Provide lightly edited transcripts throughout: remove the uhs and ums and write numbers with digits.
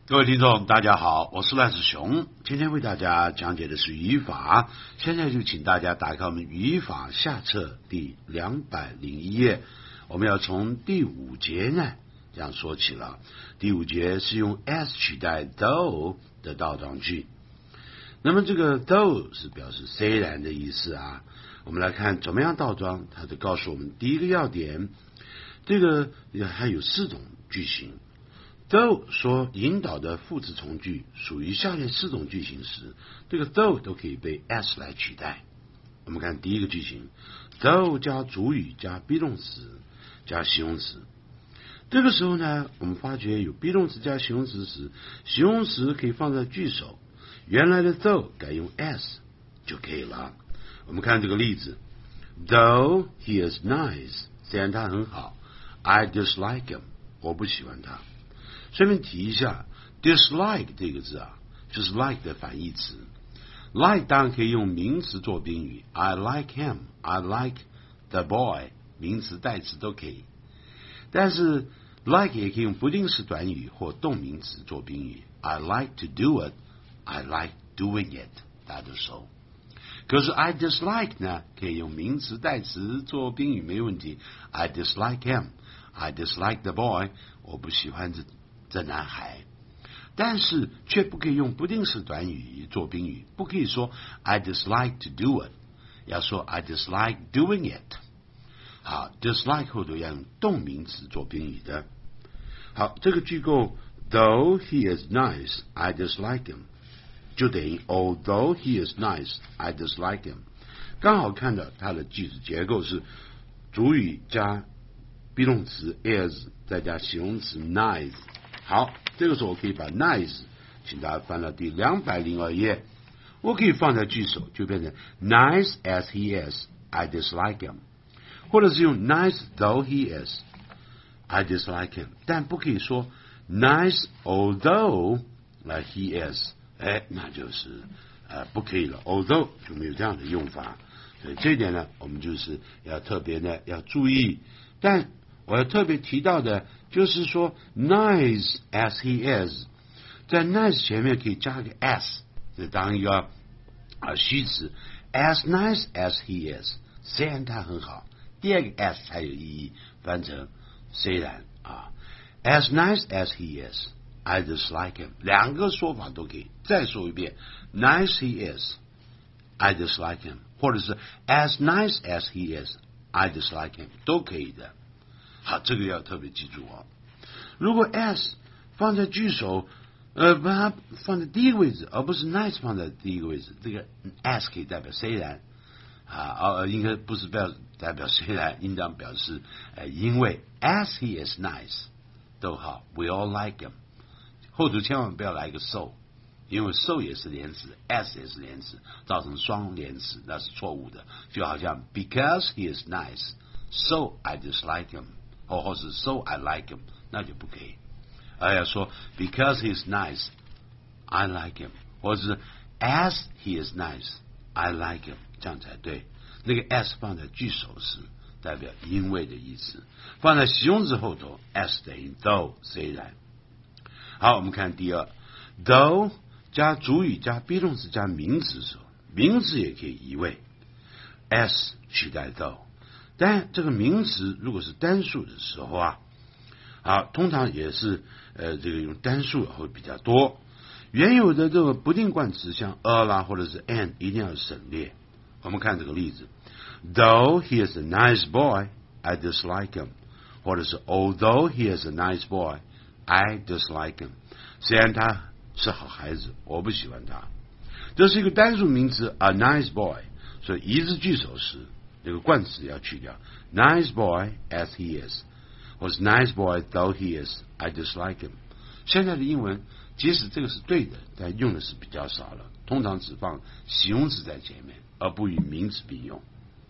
各位听众大家好，我是赖子雄，今天为大家讲解的是语法。现在就请大家打开我们语法下册第201页，我们要从第5节呢这样说起了。第5节是用 as 取代 though 的倒装句，那么这个 though 是表示虽然的意思啊。我们来看怎么样倒装，它就告诉我们第一个要点，这个还有4种句型。though 说引导的副词从句属于下列4种句型时，这个 though 都可以被 as 来取代。我们看第一个句型， though 加主语加 be 动词加形容词。这个时候呢，我们发觉有 be 动词加形容词时，形容词可以放在句首，原来的 though 改用 as 就可以了。我们看这个例子， though he is nice， 虽然他很好， I dislike him， 我不喜欢他。顺便提一下 dislike 这个字啊，就是 like 的反义词。 like 当然可以用名词做宾语， I like him， I like the boy， 名词代词都可以。但是 like 也可以用不定式短语或动名词做宾语， I like to do it， I like doing it， 大家都熟。可是 I dislike 呢，可以用名词代词做宾语没问题， I dislike him， I dislike the boy， 我不喜欢这男孩。但是却不可以用不定式短语做宾语，不可以说 I dislike to do it， 要说 I dislike doing it。 好， dislike 后头要用动名词做宾语的。好，这个句构 though he is nice I dislike him 就等于 although he is nice I dislike him， 刚好看到它的句子结构是主语加 be 动词 is 再加形容词 nice。好，这个时候我可以把 nice 请大家翻到第202页，我可以放在句首，就变成 nice as he is I dislike him， 或者是用 nice though he is I dislike him， 但不可以说 nice although he is， 那就是不可以了， although 就没有这样的用法。所以这一点呢，我们就是要特别呢要注意。但我要特别提到的就是说 nice as he is， 在 nice 前面可以加个 as， 这当一个虚词， as nice as he is， 虽然他很好，第二个 as 才有意义，翻成虽然as nice as he is I dislike him， 两个说法都可以。再说一遍， nice he is I dislike him， 或者是 as nice as he is I dislike him， 都可以的。好，这个要特别记住如果 as 放在句首，把它放在第一个位置，而不是 nice 放在第一个位置，这个 as 可以代表虽然应该不是代表虽然，应当表示因为 as he is nice， 逗号 we all like him， 后头千万不要来一个 so， 因为 so 也是连词， as 也是连词，造成双连词，那是错误的。就好像 because he is nice so I dislike him， 或是 so I like him， 那就不可以。要说 because he is nice I like him， 或是 as he is nice I like him， 这样才对。那个 as 放在句首时代表因为的意思，放在形容词后头 as 等于 though 虽然。好，我们看第二， though 加主语加 be 动词加名词的时候，名词也可以移位 as 取代 though， 但这个名词如果是单数的时候通常也是这个用单数会比较多。原有的这个不定冠词像 a 啦或者是 an 一定要省略。我们看这个例子， though he is a nice boy I dislike him， 或者是 although he is a nice boy I dislike him， 虽然他是好孩子，我不喜欢他。这是一个单数名词 a nice boy， 所以移至句首时这个冠词要去掉， nice boy as he is， 或是 nice boy though he is I dislike him。 现在的英文即使这个是对的，但用的是比较少了，通常只放形容词在前面，而不与名词并用。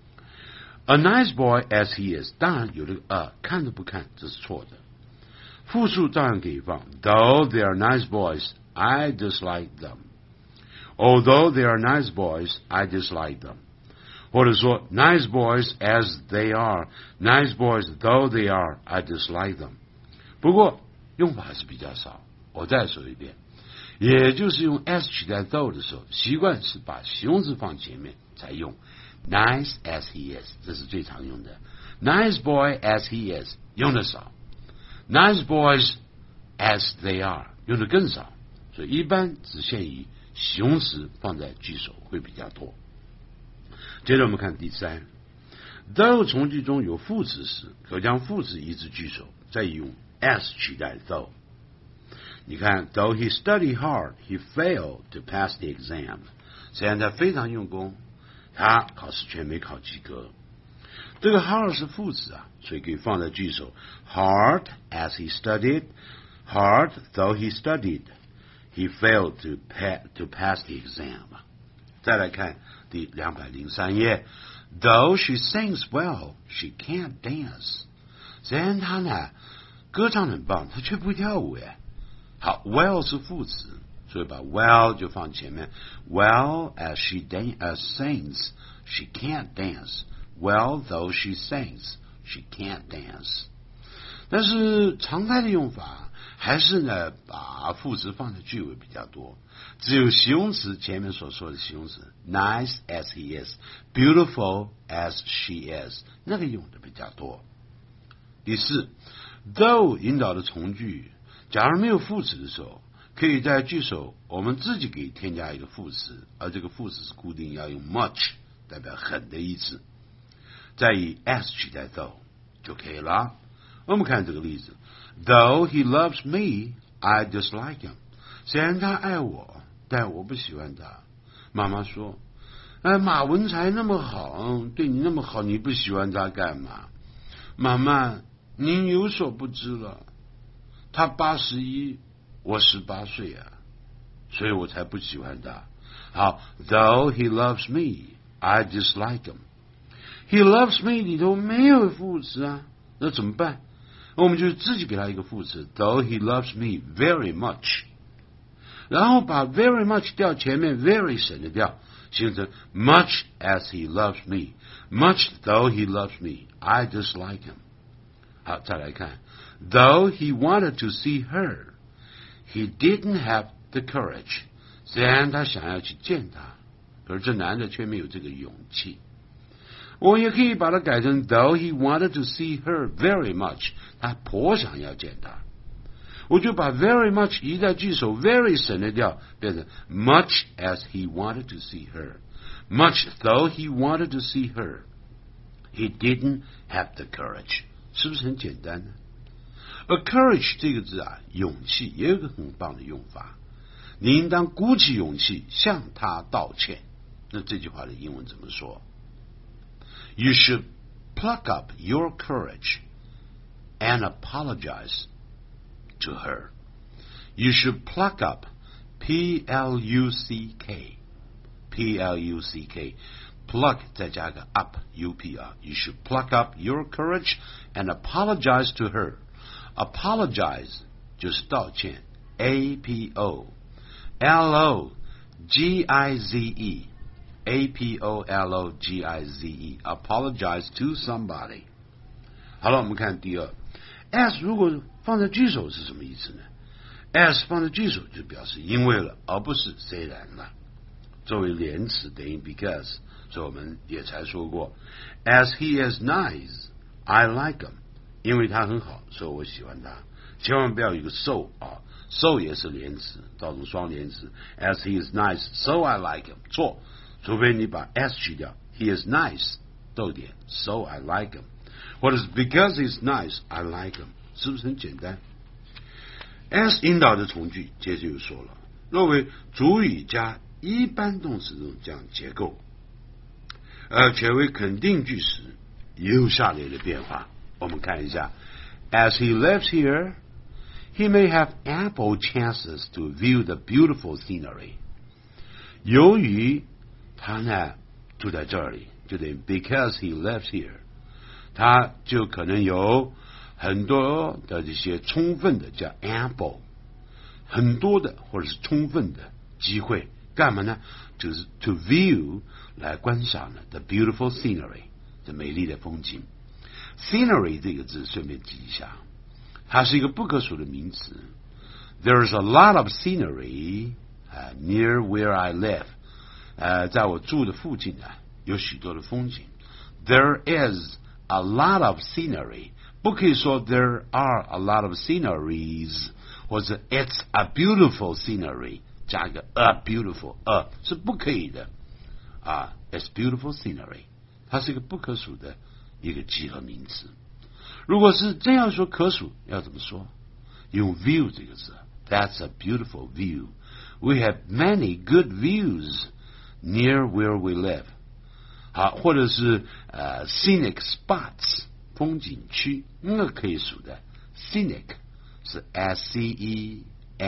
A nice boy as he is， 当然有这个看都不看，这是错的。复数照样可以放 though they are nice boys I dislike them， although they are nice boys I dislike them， 或者说 nice boys as they are Nice boys though they are I dislike them。 不过用法是比较少， 我再说一遍，也就是用 as 取代 though 的时候，习惯是把形容词放前面才用。Nice as he is， 这是最常用的。Nice boy as he is 用的少。Nice boys as they are 用的更少，所以一般只限于形容词放在句首会比较多。接着我们看第三 ，though 从句中有副词时，可将副词移至句首，再用 as 取代 though。你看 ，though he studied hard, he failed to pass the exam。虽然他非常用功，他考试却没考及格。这个 hard 是副词啊，所以可以放在句首。Hard as he studied, hard though he studied, he failed to pass the exam。再来看第203页 ，Though she sings well, she can't dance。虽然她呢歌唱很棒，她却不会跳舞耶。好 ，well 是副词，所以把 well 就放前面。Well as she sings, she can't dance。Well though she sings, she can't dance。但是常态的用法还是呢，把副词放在句尾比较多。只有形容词前面所说的形容词 ，nice as he is, beautiful as she is， 那个用的比较多。第四 ，though 引导的从句，假如没有副词的时候，可以在句首我们自己给添加一个副词，而这个副词是固定要用 much， 代表很的意思，再以 as 取代 though 就可以了。我们看这个例子 ，Though he loves me, I dislike him。虽然他爱我，但我不喜欢他。妈妈说：“马文才那么好，对你那么好，你不喜欢他干嘛？”妈妈，您有所不知了，他81，我18岁啊，所以我才不喜欢他。好 ，Though he loves me, I dislike him。He loves me 里头没有副词啊，那怎么办？我们就自己给他一个副词 ，Though he loves me very much， 然后把 very much 调前面 very 省略掉，形成 much as he loves me， much though he loves me, I dislike him。好，再来看 ，Though he wanted to see her, he didn't have the courage。虽然他想要去见她，可是这男的却没有这个勇气。我也可以把它改成 Though he wanted to see her very much， 他颇想要见她，我就把 very much 移在句首 very 省略掉，变成 much as he wanted to see her， much though he wanted to see her, he didn't have the courage。 是不是很简单呢？而 courage 这个字啊，勇气也有一个很棒的用法，你应当鼓起勇气向他道歉。那这句话的英文怎么说？You should pluck up your courage and apologize to her. You should pluck up, P-L-U-C-K, P-L-U-C-K, pluck 再加个 up, U-P-R. You should pluck up your courage and apologize to her. Apologize 就是道歉 A-P-O-L-O-G-I-Z-E。A-P-O-L-O-G-I-Z-E apologize to somebody。 好了，我们看第二 as 如果放在句首是什么意思呢？ as 放在句首就表示因为了，而不是虽然了。作为连词等于 because， 所以我们也才说过 as he is nice, I like him。 因为他很好，所以我喜欢他。千万不要有一个 so 啊，so 也是连词，造成双连词。as he is nice, so I like him。 错，除非你把 s 去掉 he is nice 逗点 so I like him， 或者是 because he's nice I like him， 是不是很简单？ as 引导的从句接着又说了，若为主语加一般动词这样结构，且为肯定句时，也有下列的变化。我们看一下 as he lives here, he may have ample chances to view the beautiful scenery。 由于他呢住在这里，就等于 because he lives here， 他就可能有很多的这些充分的叫 ample， 很多的或者是充分的机会，干嘛呢？就是 to view 来观赏的 the beautiful scenery， 这美丽的风景。scenery 这个字顺便记一下，它是一个不可数的名词， There's a lot of scenery near where I live. 在我住的附近有许多的风景。There is a lot of scenery. 不可以说 there are a lot of sceneries 或者 it's a beautiful scenery 加一个 a beautiful 是不可以的it's beautiful scenery 它是一个不可数的一个集合名词。如果是这样说可数要怎么说？用 view 这个字。That's a beautiful view. We have many good views near where we live. 好，或者是scenic spots 风景区，那个可以数的。scenic 是 scenic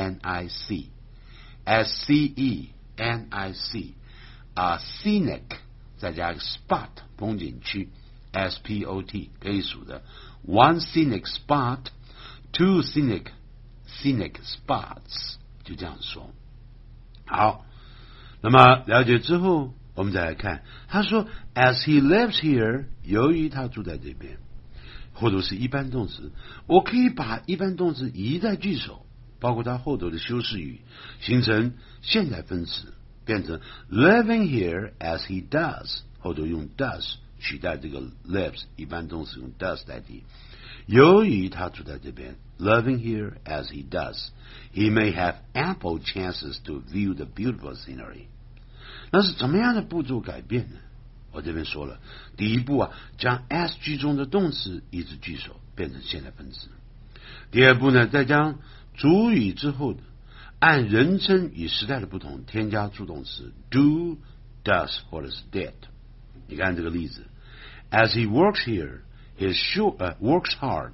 scenic 再加个 spot 风景区 spot 可以数的。One scenic spot, two scenic spots 就这样说。好，那么了解之后我们再来看，他说 as he lives here 由于他住在这边，或者是一般动词，我可以把一般动词移在句首，包括它后头的修饰语，形成现在分词，变成 living here as he does， 后头用 does 取代这个 lives， 一般动词用 does 代替。由于他住在这边 living here as he does, he may have ample chances to view the beautiful scenery。 那是怎么样的步骤改变呢？我这边说了，第一步将 as 句中的动词移至句首，变成现在分词。第二步呢，再将主语之后的按人称与时态的不同添加助动词 do, does 或者是 did。 你看这个例子 as he works here, he is works hard.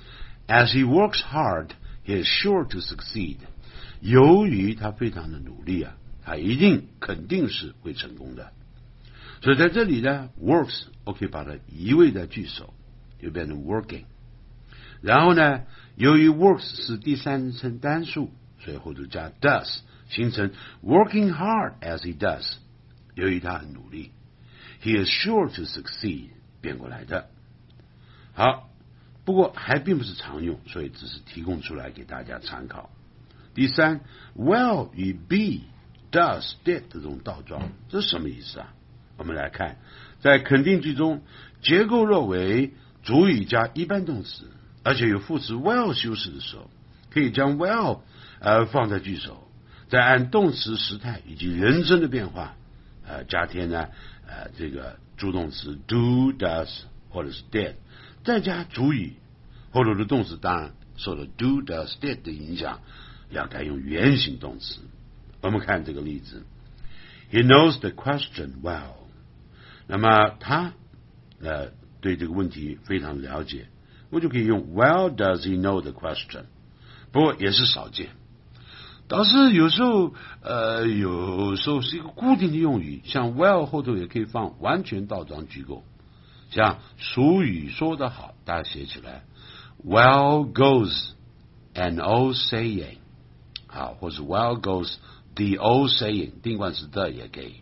As he works hard, he is sure to succeed. 由于他非常的努力他一定肯定是会成功的。所以在这里呢 works 我可以把它移位在句首，就变成 working。 然后呢，由于 works 是第三人称单数，所以后头加 does 形成 working hard as he does， 由于他很努力。 He is sure to succeed 变过来的。好，不过还并不是常用，所以只是提供出来给大家参考。第三 well 与 be、does、did 这种倒装，这是什么意思我们来看，在肯定句中，结构若为主语加一般动词，而且有副词 well 修饰的时候，可以将 well 放在句首，再按动词时态以及人称的变化加添呢这个助动词 do, does 或者是 did， 再加主语，后头的动词当然受了 do, does, did 的影响，要改用原形动词。我们看这个例子 He knows the question well。 那么他对这个问题非常了解，我就可以用 well does he know the question， 不过也是少见。倒是有时候是一个固定的用语，像 well 后头也可以放完全倒装句构，像俗语说得好，大家写起来 well goes an old saying， 好，或是 well goes the old saying， 定冠词的也可以。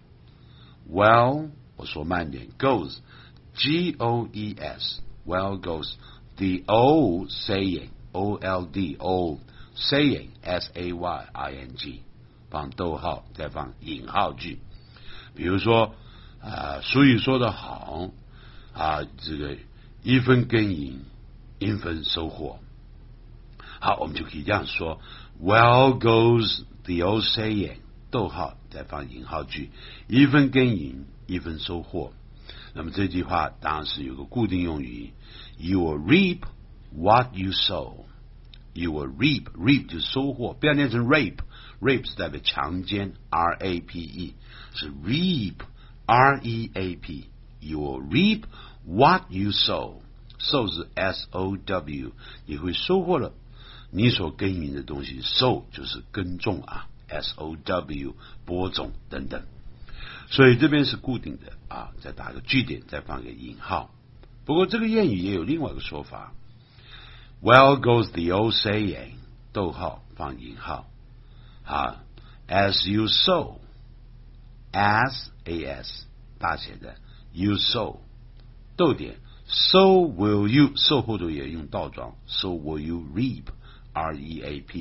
well 我说慢点 goes G-O-E-S well goes the old saying O-L-D old saying S-A-Y-I-N-G 放逗号再放引号句。比如说俗语说得好这个一分耕耘一分收获。好，我们就可以这样说 well goes the old saying 逗号再放引号句，一分耕耘一分收获。那么这句话当然是有个固定用语 You will reap what you sow。 You will reap 就是收获，不要念成 rape 是代表强奸 R-A-P-E 是 reap R-E-A-P You will reap what you sow 是 S-O-W 你会收获了你所耕耘的东西， sow 就是耕种S-O-W 播种等等。所以这边是固定的再打个句点，再放个引号。不过这个谚语也有另外一个说法 Well goes the old saying 逗号放引号As you sow As A-S 大写的 You sow 逗点 So will you 受后头也用倒装 So will you reap R-E-A-P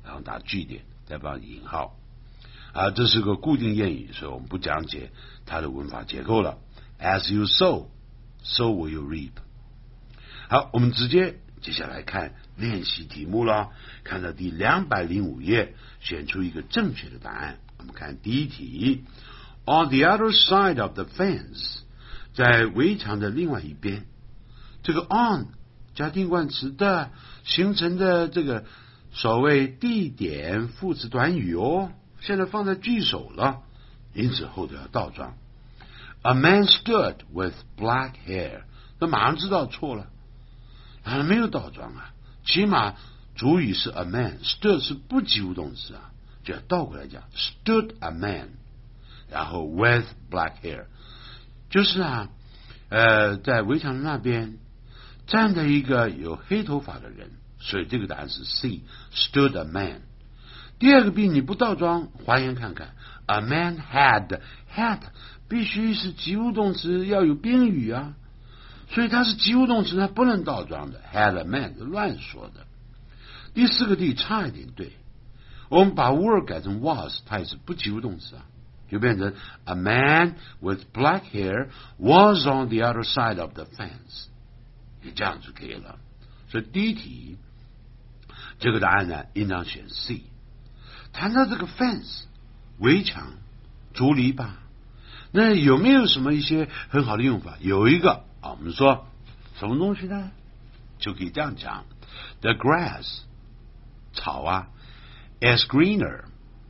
然后打句点，再放引号。这是个固定谚语，所以我们不讲解它的文法结构了。As you sow, so will you reap。好，我们接下来看练习题目了。看到第205页，选出一个正确的答案。我们看第一题 ，On the other side of the fence， 在围墙的另外一边。这个 on 加定冠词的形成的这个所谓地点副词短语现在放在句首了，因此后头要倒装。A man stood with black hair， 那马上知道错了，没有倒装起码主语是 a man， stood 是不及物动词就要倒过来讲 stood a man， 然后 with black hair， 就是在围墙那边站着一个有黑头发的人，所以这个答案是 C， stood a man。第二个 B 你不倒装，还原看看 ，a man had 必须是及物动词，要有宾语所以它是及物动词，它不能倒装的 ，had a man 是乱说的。第四个 D 差一点对，我们把 were 改成 was， 它也是不及物动词就变成 a man with black hair was on the other side of the fence， 你这样就可以了。所以第一题这个答案呢，应当选 C。谈到这个 fence 围墙、竹篱笆，那有没有什么一些很好的用法？有一个我们说什么东西呢？就可以这样讲 ：The grass 草is greener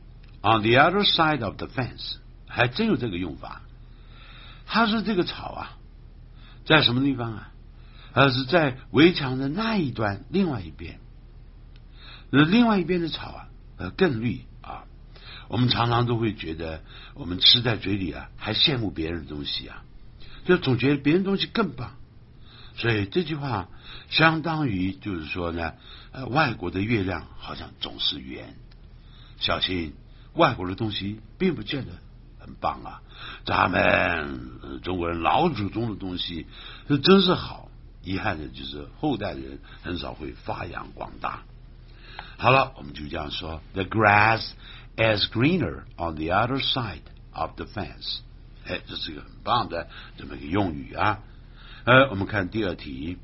on the other side of the fence， 还真有这个用法。他说这个草在什么地方是在围墙的那一端，另外一边。另外一边的草更绿我们常常都会觉得我们吃在嘴里还羡慕别人的东西就总觉得别人东西更棒。所以这句话相当于就是说呢外国的月亮好像总是圆，小心外国的东西并不见得很棒咱们中国人老祖宗的东西真是好，遗憾的就是后代的人很少会发扬光大。好了，我们就这样说 The grass is greener on the other side of the fence。 这是一个很棒的这么一个用语我们看第二题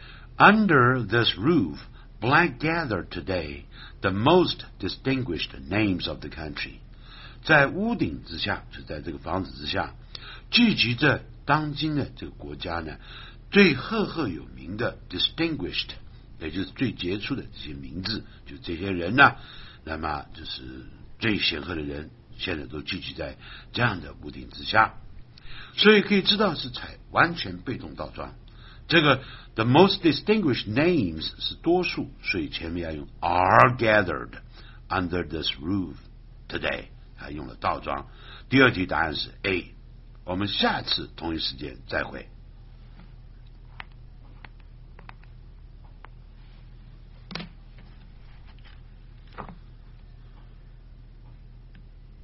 Under this roof black gathered today the most distinguished names of the country。 在屋顶之下，就在这个房子之下，聚集着当今的这个国家呢最赫赫有名的 distinguished，也就是最杰出的这些名字，就这些人那么就是最显赫的人，现在都聚集在这样的屋顶之下，所以可以知道是采完全被动倒装。这个 the most distinguished names 是多数，所以前面要用 are gathered under this roof today， 还用了倒装。第二题答案是 A。我们下次同一时间再会。